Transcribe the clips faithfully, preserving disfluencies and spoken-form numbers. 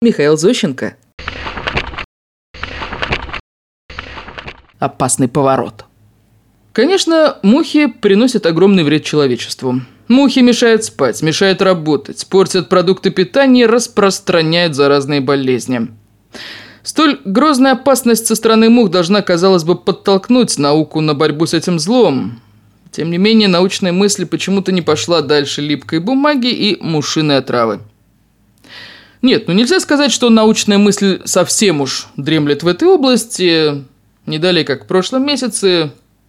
Михаил Зощенко. Опасный поворот. Конечно, мухи приносят огромный вред человечеству. Мухи мешают спать, мешают работать, портят продукты питания и распространяют заразные болезни. Столь грозная опасность со стороны мух должна, казалось бы, подтолкнуть науку на борьбу с этим злом. Тем не менее, научная мысль почему-то не пошла дальше липкой бумаги и мушиной отравы. Нет, ну нельзя сказать, что научная мысль совсем уж дремлет в этой области. Не далее, как в прошлом месяце,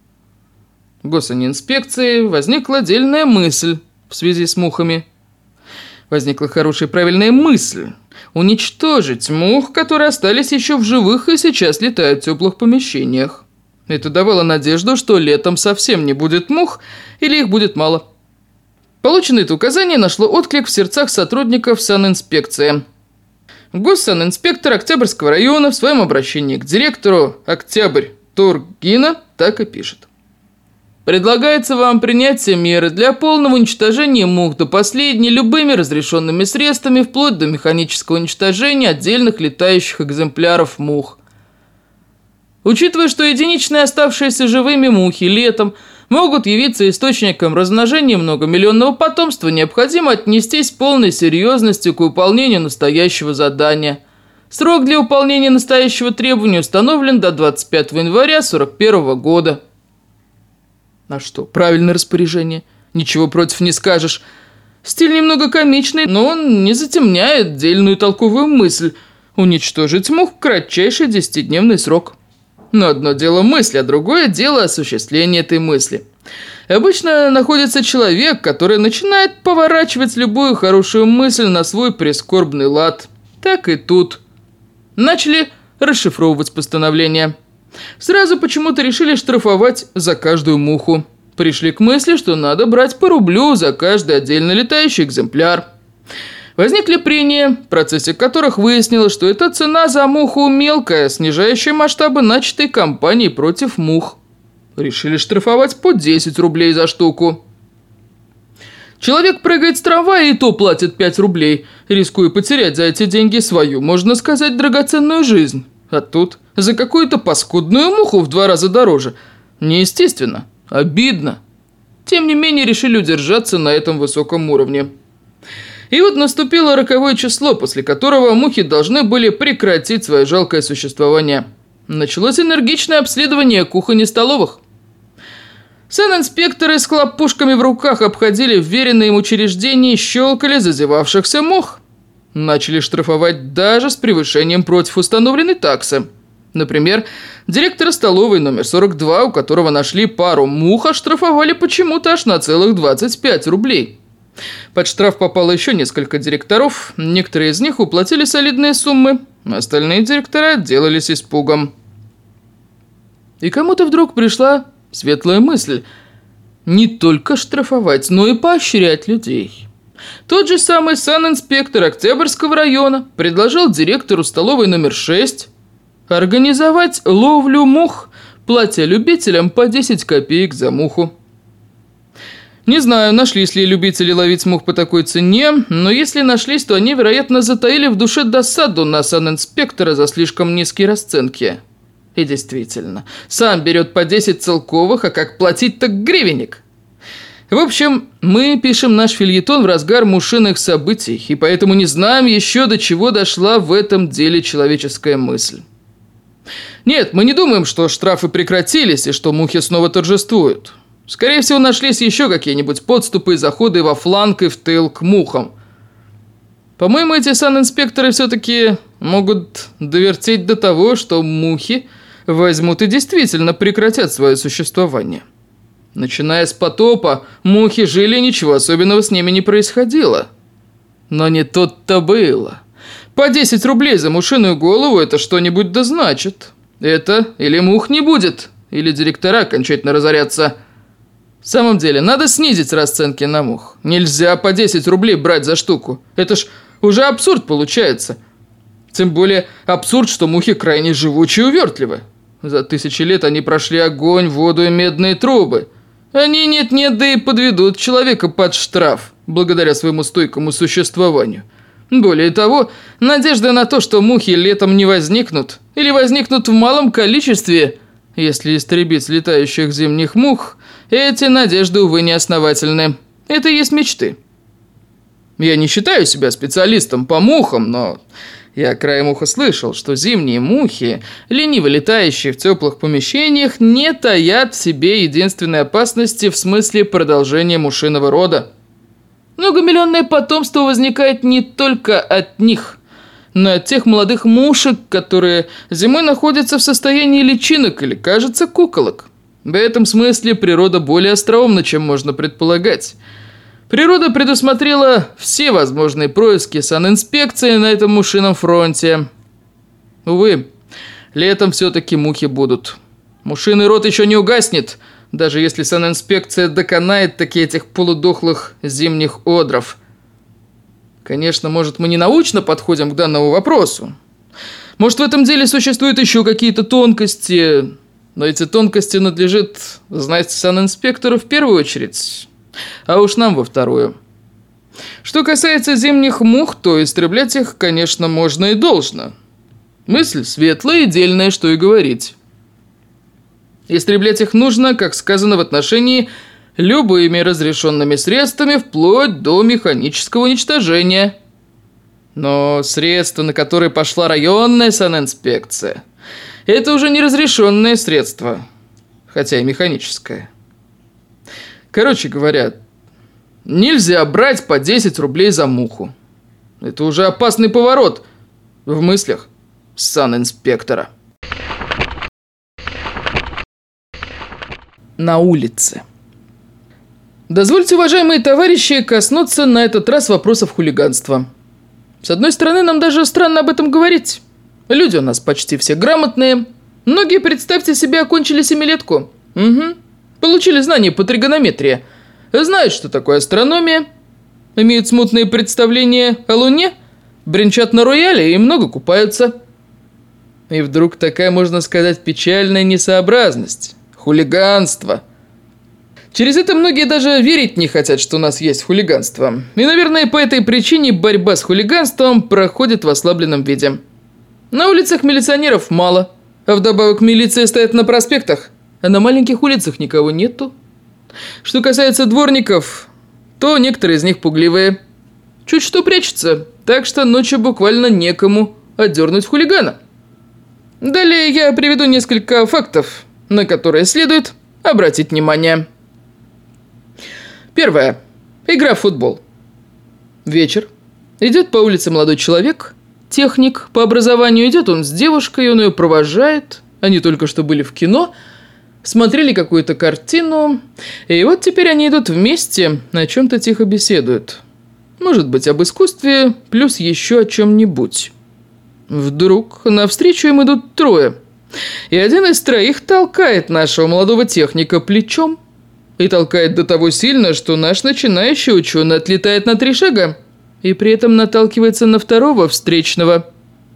в госинспекции возникла отдельная мысль в связи с мухами. Возникла хорошая и правильная мысль – уничтожить мух, которые остались еще в живых и сейчас летают в теплых помещениях. Это давало надежду, что летом совсем не будет мух или их будет мало. Полученное это указание нашло отклик в сердцах сотрудников санинспекции. Госсанинспектор Октябрьского района в своем обращении к директору Октябрь Тургина так и пишет. Предлагается вам принять все меры для полного уничтожения мух до последней любыми разрешенными средствами, вплоть до механического уничтожения отдельных летающих экземпляров мух. Учитывая, что единичные оставшиеся живыми мухи летом могут явиться источником размножения многомиллионного потомства, необходимо отнестись с полной серьезностью к выполнению настоящего задания. Срок для выполнения настоящего требования установлен до двадцать пятого января сорок первого года. А что, правильное распоряжение, ничего против не скажешь. Стиль немного комичный, но он не затемняет дельную толковую мысль – уничтожить мух в кратчайший десятидневный срок. Но одно дело мысль, а другое дело осуществление этой мысли. Обычно находится человек, который начинает поворачивать любую хорошую мысль на свой прискорбный лад. Так и тут. Начали расшифровывать постановление. Сразу почему-то решили штрафовать за каждую муху. Пришли к мысли, что надо брать по рублю за каждый отдельно летающий экземпляр. Возникли прения, в процессе которых выяснилось, что эта цена за муху мелкая, снижающая масштабы начатой кампании против мух. Решили штрафовать по десять рублей за штуку. Человек прыгает с трамвая и то платит пять рублей, рискуя потерять за эти деньги свою, можно сказать, драгоценную жизнь. А тут за какую-то паскудную муху в два раза дороже. Неестественно, обидно. Тем не менее, решили удержаться на этом высоком уровне. И вот наступило роковое число, после которого мухи должны были прекратить свое жалкое существование. Началось энергичное обследование кухонь и столовых. Санинспекторы с хлопушками в руках обходили вверенные им учреждения и щелкали зазевавшихся мух. Начали штрафовать даже с превышением против установленной таксы. Например, директора столовой номер сорок два, у которого нашли пару мух, оштрафовали почему-то аж на целых двадцать пять рублей. Под штраф попало еще несколько директоров, некоторые из них уплатили солидные суммы, остальные директора отделались испугом. И кому-то вдруг пришла светлая мысль не только штрафовать, но и поощрять людей. Тот же самый санинспектор Октябрьского района предложил директору столовой номер шесть организовать ловлю мух, платя любителям по десять копеек за муху. Не знаю, нашлись ли любители ловить мух по такой цене, но если нашлись, то они, вероятно, затаили в душе досаду на санинспектора за слишком низкие расценки. И действительно, сам берет по десять целковых, а как платить, так гривенник. В общем, мы пишем наш фельетон в разгар мушиных событий, и поэтому не знаем еще, до чего дошла в этом деле человеческая мысль. Нет, мы не думаем, что штрафы прекратились и что мухи снова торжествуют. Скорее всего, нашлись еще какие-нибудь подступы и заходы во фланг и в тыл к мухам. По-моему, эти санинспекторы все-таки могут довертеть до того, что мухи возьмут и действительно прекратят свое существование. Начиная с потопа, мухи жили, ничего особенного с ними не происходило. Но не тут-то было. По десять рублей за мушиную голову это что-нибудь да значит. Это или мух не будет, или директора окончательно разорятся. В самом деле, надо снизить расценки на мух. Нельзя по десять рублей брать за штуку. Это ж уже абсурд получается. Тем более абсурд, что мухи крайне живучие и увертливы. За тысячи лет они прошли огонь, воду и медные трубы. Они нет-нет, да и подведут человека под штраф, благодаря своему стойкому существованию. Более того, надежда на то, что мухи летом не возникнут, или возникнут в малом количестве, если истребить летающих зимних мух, эти надежды, увы, не основательны. Это и есть мечты. Я не считаю себя специалистом по мухам, но я краем уха слышал, что зимние мухи, лениво летающие в теплых помещениях, не таят в себе единственной опасности в смысле продолжения мушиного рода. Многомиллионное потомство возникает не только от них, но и от тех молодых мушек, которые зимой находятся в состоянии личинок или, кажется, куколок. В этом смысле природа более остроумна, чем можно предполагать. Природа предусмотрела все возможные происки санинспекции на этом мушином фронте. Увы, летом все-таки мухи будут. Мушиный род еще не угаснет, даже если санинспекция доконает таки этих полудохлых зимних одров. Конечно, может, мы не научно подходим к данному вопросу. Может, в этом деле существуют еще какие-то тонкости, но эти тонкости надлежит знать санинспектору в первую очередь, а уж нам во вторую. Что касается зимних мух, то истреблять их, конечно, можно и должно. Мысль светлая и дельная, что и говорить. Истреблять их нужно, как сказано в отношении, любыми разрешенными средствами, вплоть до механического уничтожения. Но средства, на которые пошла районная санинспекция, это уже не разрешенное средство, хотя и механическое. Короче говоря, нельзя брать по десять рублей за муху. Это уже опасный поворот в мыслях санинспектора. На улице. Дозвольте, уважаемые товарищи, коснуться на этот раз вопросов хулиганства. С одной стороны, нам даже странно об этом говорить. Люди у нас почти все грамотные. Многие, представьте себе, окончили семилетку. Угу. Получили знания по тригонометрии. Знают, что такое астрономия. Имеют смутные представления о Луне. Бренчат на рояле и много купаются. И вдруг такая, можно сказать, печальная несообразность. Хулиганство. Через это многие даже верить не хотят, что у нас есть хулиганство. И, наверное, по этой причине борьба с хулиганством проходит в ослабленном виде. На улицах милиционеров мало, а вдобавок милиция стоит на проспектах, а на маленьких улицах никого нету. Что касается дворников, то некоторые из них пугливые. Чуть что прячутся, так что ночью буквально некому отдернуть хулигана. Далее я приведу несколько фактов, на которые следует обратить внимание. Первое. Игра в футбол. Вечер. Идет по улице молодой человек, техник по образованию. Идет он с девушкой, он ее провожает. Они только что были в кино, смотрели какую-то картину. И вот теперь они идут вместе, о чем-то тихо беседуют. Может быть, об искусстве, плюс еще о чем-нибудь. Вдруг навстречу им идут трое. И один из троих толкает нашего молодого техника плечом. И толкает до того сильно, что наш начинающий ученый отлетает на три шага и при этом наталкивается на второго встречного.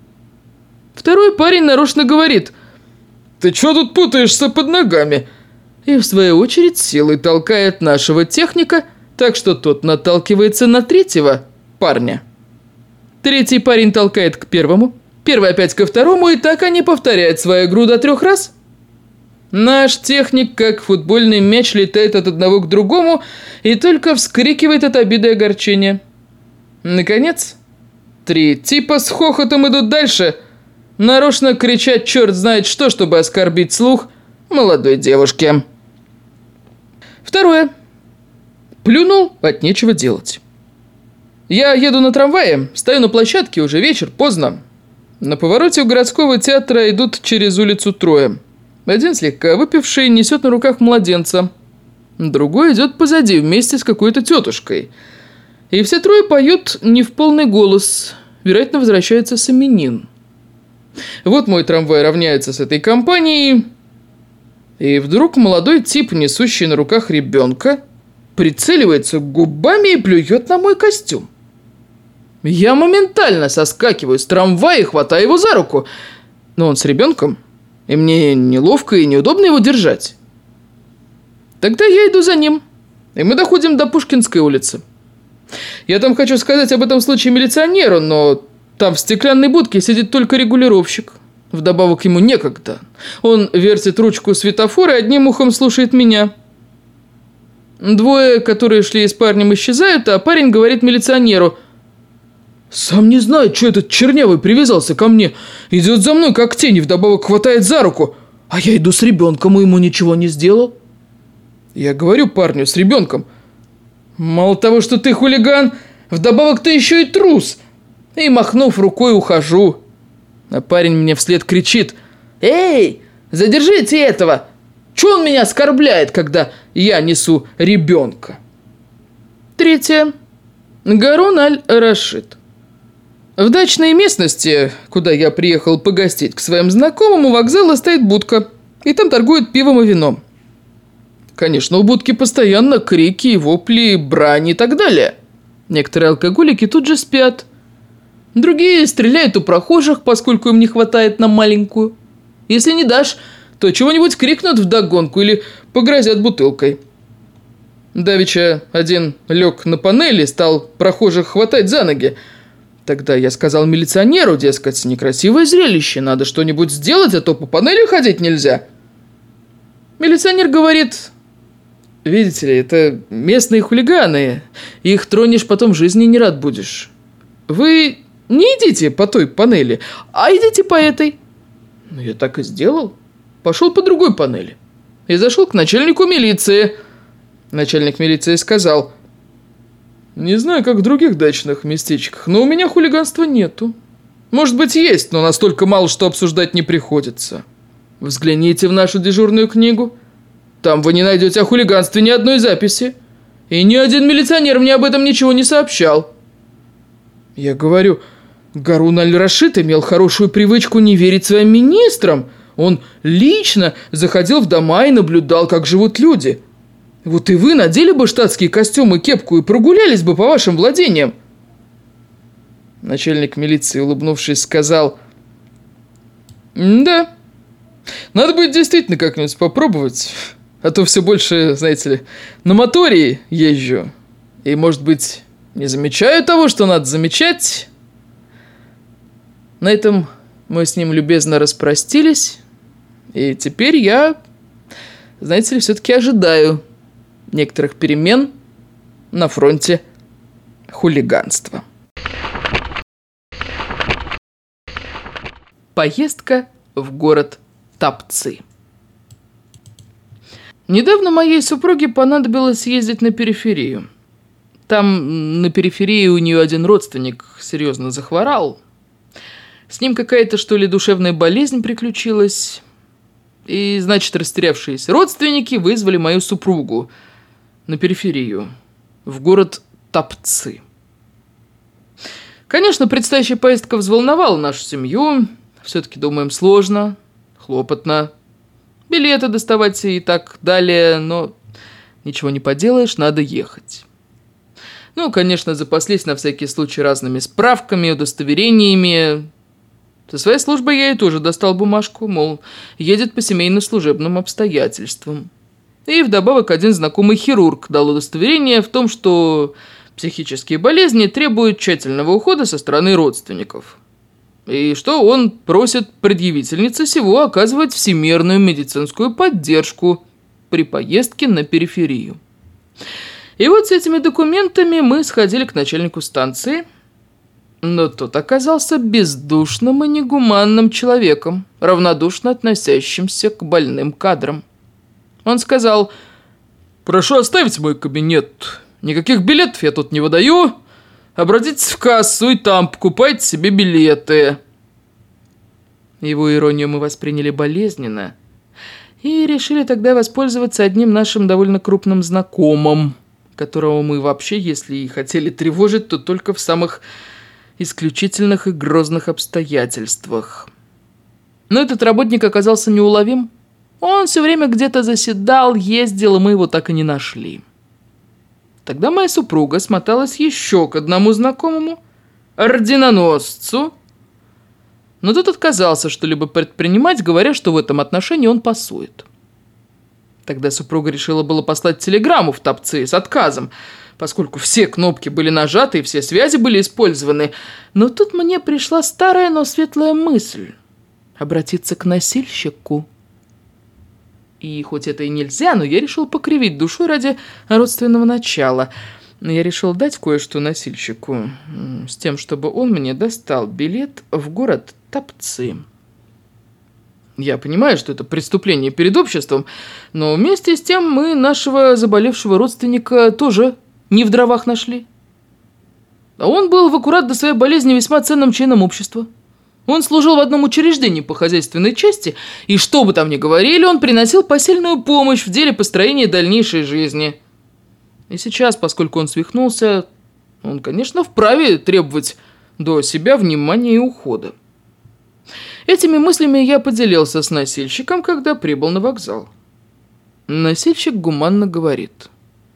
Второй парень нарочно говорит: «Ты чё тут путаешься под ногами?» И в свою очередь силой толкает нашего техника, так что тот наталкивается на третьего парня. Третий парень толкает к первому, первый опять ко второму, и так они повторяют свою игру до трех раз. Наш техник, как футбольный мяч, летает от одного к другому и только вскрикивает от обиды и огорчения. Наконец, три типа с хохотом идут дальше, нарочно кричат черт знает что, чтобы оскорбить слух молодой девушки. Второе. Плюнул, от нечего делать. Я еду на трамвае, стою на площадке, уже вечер, поздно. На повороте у городского театра идут через улицу трое. Один слегка выпивший несет на руках младенца. Другой идет позади вместе с какой-то тетушкой. И все трое поют не в полный голос. Вероятно, возвращается с именин. Вот мой трамвай равняется с этой компанией. И вдруг молодой тип, несущий на руках ребенка, прицеливается губами и плюет на мой костюм. Я моментально соскакиваю с трамвая и хватаю его за руку. Но он с ребенком, и мне неловко и неудобно его держать. Тогда я иду за ним, и мы доходим до Пушкинской улицы. Я там хочу сказать об этом случае милиционеру, но там в стеклянной будке сидит только регулировщик. Вдобавок ему некогда. Он вертит ручку светофора и одним ухом слушает меня. Двое, которые шли с парнем, исчезают, а парень говорит милиционеру: «Сам не знает, что этот чернявый привязался ко мне. Идет за мной, как тень, и вдобавок хватает за руку. А я иду с ребенком, и ему ничего не сделал». Я говорю парню с ребенком: «Мало того, что ты хулиган, вдобавок ты еще и трус». И, махнув рукой, ухожу. А парень мне вслед кричит: «Эй, задержите этого! Чё он меня оскорбляет, когда я несу ребенка?» Третье. Гарун аль-Рашид. В дачной местности, куда я приехал погостить к своим знакомым, у вокзала стоит будка, и там торгуют пивом и вином. Конечно, у будки постоянно крики, вопли, брань и так далее. Некоторые алкоголики тут же спят. Другие стреляют у прохожих, поскольку им не хватает на маленькую. Если не дашь, то чего-нибудь крикнут вдогонку или погрозят бутылкой. Давеча один лег на панели, стал прохожих хватать за ноги. Тогда я сказал милиционеру, дескать, некрасивое зрелище, надо что-нибудь сделать, а то по панели ходить нельзя. Милиционер говорит: «Видите ли, это местные хулиганы, их тронешь, потом жизни не рад будешь. Вы не идите по той панели, а идите по этой». Ну, я так и сделал. Пошел по другой панели и зашел к начальнику милиции. Начальник милиции сказал: «Не знаю, как в других дачных местечках, но у меня хулиганства нету. Может быть, есть, но настолько мало, что обсуждать не приходится. Взгляните в нашу дежурную книгу. Там вы не найдете о хулиганстве ни одной записи. И ни один милиционер мне об этом ничего не сообщал». Я говорю: «Гарун аль-Рашид имел хорошую привычку не верить своим министрам. Он лично заходил в дома и наблюдал, как живут люди. Вот и вы надели бы штатские костюмы и кепку и прогулялись бы по вашим владениям». Начальник милиции, улыбнувшись, сказал: «Да, надо будет действительно как-нибудь попробовать, а то все больше, знаете ли, на моторе езжу. И, может быть, не замечаю того, что надо замечать». На этом мы с ним любезно распростились, и теперь я, знаете ли, все-таки ожидаю некоторых перемен на фронте хулиганства. Поездка в город Тапцы. Недавно моей супруге понадобилось ездить на периферию. Там на периферии у нее один родственник серьезно захворал. С ним какая-то, что ли, душевная болезнь приключилась. И, значит, растерявшиеся родственники вызвали мою супругу на периферию, в город Тапцы. Конечно, предстоящая поездка взволновала нашу семью. Все-таки, думаем, сложно, хлопотно. Билеты доставать и так далее, но ничего не поделаешь, надо ехать. Ну, конечно, запаслись на всякий случай разными справками, удостоверениями. Со своей службы я ей тоже достал бумажку, мол, едет по семейно-служебным обстоятельствам. И вдобавок один знакомый хирург дал удостоверение в том, что психические болезни требуют тщательного ухода со стороны родственников. И что он просит предъявительнице сего оказывать всемирную медицинскую поддержку при поездке на периферию. И вот с этими документами мы сходили к начальнику станции, но тот оказался бездушным и негуманным человеком, равнодушно относящимся к больным кадрам. Он сказал: «Прошу оставить мой кабинет. Никаких билетов я тут не выдаю. Обратитесь в кассу и там покупайте себе билеты». Его иронию мы восприняли болезненно и решили тогда воспользоваться одним нашим довольно крупным знакомым, которого мы вообще, если и хотели тревожить, то только в самых исключительных и грозных обстоятельствах. Но этот работник оказался неуловим. Он все время где-то заседал, ездил, и мы его так и не нашли. Тогда моя супруга смоталась еще к одному знакомому, орденоносцу, но тот отказался что-либо предпринимать, говоря, что в этом отношении он пасует. Тогда супруга решила было послать телеграмму в Тапцы с отказом, поскольку все кнопки были нажаты и все связи были использованы. Но тут мне пришла старая, но светлая мысль – обратиться к носильщику. И хоть это и нельзя, но я решил покривить душой ради родственного начала. Я решил дать кое-что носильщику, с тем, чтобы он мне достал билет в город Топцы. Я понимаю, что это преступление перед обществом, но вместе с тем мы нашего заболевшего родственника тоже не в дровах нашли. А он был в аккурат до своей болезни весьма ценным членом общества. Он служил в одном учреждении по хозяйственной части, и что бы там ни говорили, он приносил посильную помощь в деле построения дальнейшей жизни. И сейчас, поскольку он свихнулся, он, конечно, вправе требовать до себя внимания и ухода. Этими мыслями я поделился с носильщиком, когда прибыл на вокзал. Носильщик гуманно говорит: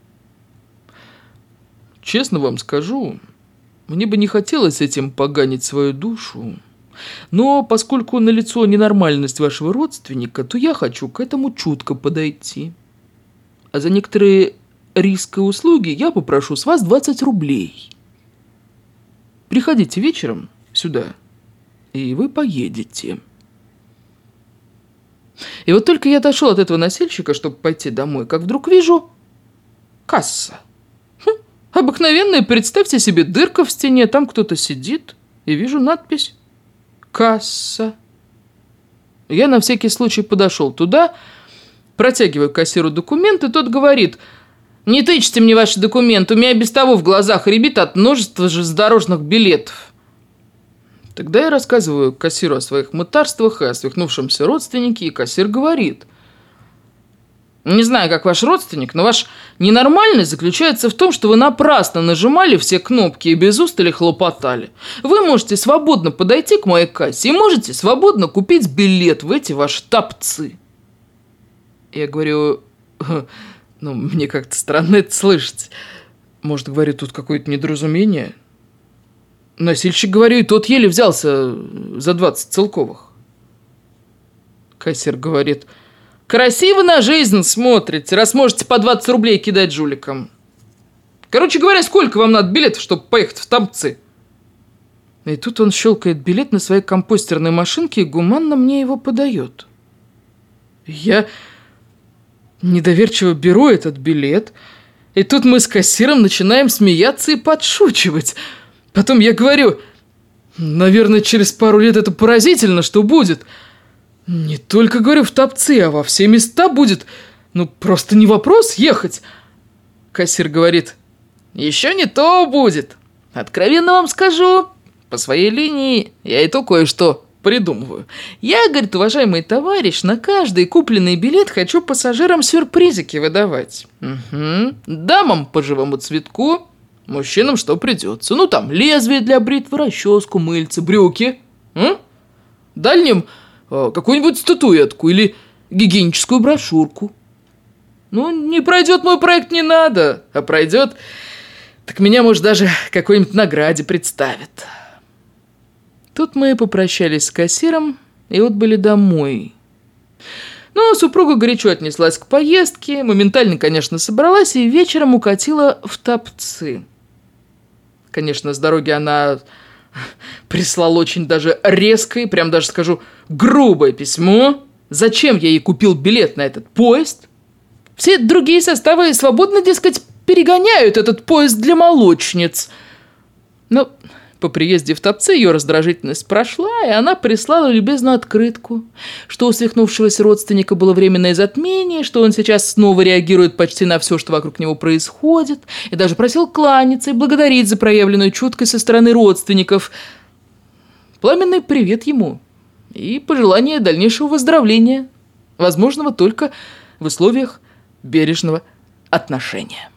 «Честно вам скажу, мне бы не хотелось этим поганить свою душу, но поскольку налицо ненормальность вашего родственника, то я хочу к этому чутко подойти. А за некоторые риски и услуги я попрошу с вас двадцать рублей. Приходите вечером сюда, и вы поедете». И вот только я дошел от этого носильщика, чтобы пойти домой, как вдруг вижу касса. Хм, обыкновенная, представьте себе, дырка в стене, там кто-то сидит, и вижу надпись «Касса». Я на всякий случай подошел туда, протягиваю кассиру документы, тот говорит: «Не тычьте мне ваши документы, у меня без того в глазах рябит от множества железнодорожных билетов». Тогда я рассказываю кассиру о своих мытарствах и о свихнувшемся родственнике, и кассир говорит: «Не знаю, как ваш родственник, но ваш ненормальность заключается в том, что вы напрасно нажимали все кнопки и без устали хлопотали. Вы можете свободно подойти к моей кассе и можете свободно купить билет в эти ваши Топцы». Я говорю: «Ну, мне как-то странно это слышать. Может, говорю, тут какое-то недоразумение?» Носильщик, говорю, и тот еле взялся за двадцать целковых. Кассир говорит: «Красиво на жизнь смотрите, раз можете по двадцать рублей кидать жуликам. Короче говоря, сколько вам надо билетов, чтобы поехать в Топцы?» И тут он щелкает билет на своей компостерной машинке и гуманно мне его подает. Я недоверчиво беру этот билет, и тут мы с кассиром начинаем смеяться и подшучивать. Потом я говорю: «Наверное, через пару лет это поразительно, что будет. Не только, говорю, в Топцы, а во все места будет. Ну, просто не вопрос ехать». Кассир говорит: «Еще не то будет. Откровенно вам скажу, по своей линии я и то кое-что придумываю. Я, говорит, уважаемый товарищ, на каждый купленный билет хочу пассажирам сюрпризики выдавать. Угу. Дамам по живому цветку, мужчинам что придется. Ну, там, лезвие для бритвы, расческу, мыльце, брюки. М? Дальним э, какую-нибудь статуэтку или гигиеническую брошюрку. Ну, не пройдет мой проект, не надо. А пройдет, так меня, может, даже какой-нибудь награде представят». Тут мы попрощались с кассиром и отбыли домой. Но супруга горячо отнеслась к поездке, моментально, конечно, собралась и вечером укатила в Топцы. Конечно, с дороги она прислала очень даже резкое, прям даже скажу, грубое письмо. Зачем я ей купил билет на этот поезд? Все другие составы свободно, дескать, перегоняют этот поезд для молочниц. Но по приезде в Топцы ее раздражительность прошла, и она прислала любезную открытку, что у свихнувшегося родственника было временное затмение, что он сейчас снова реагирует почти на все, что вокруг него происходит, и даже просил кланяться и благодарить за проявленную чуткость со стороны родственников. Пламенный привет ему и пожелание дальнейшего выздоровления, возможного только в условиях бережного отношения.